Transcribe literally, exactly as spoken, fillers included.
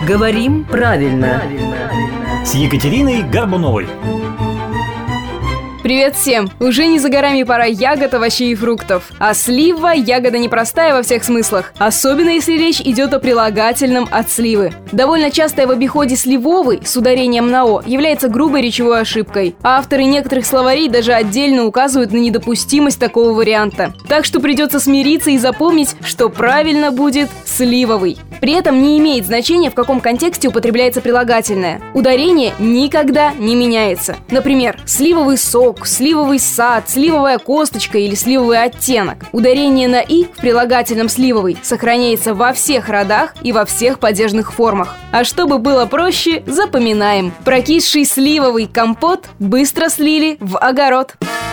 Говорим правильно. С Екатериной Горбуновой. Привет всем! Уже не за горами пора ягод, овощей и фруктов. А слива – ягода непростая во всех смыслах, особенно если речь идет о прилагательном от сливы. Довольно часто в обиходе сливовый с ударением на «о» является грубой речевой ошибкой. А авторы некоторых словарей даже отдельно указывают на недопустимость такого варианта. Так что придется смириться и запомнить, что правильно будет сливовый. При этом не имеет значения, в каком контексте употребляется прилагательное. Ударение никогда не меняется. Например, сливовый сок, сливовый сад, сливовая косточка или сливовый оттенок. Ударение на «и» в прилагательном сливовый сохраняется во всех родах и во всех падежных формах. А чтобы было проще, запоминаем. Прокисший сливовый компот быстро слили в огород.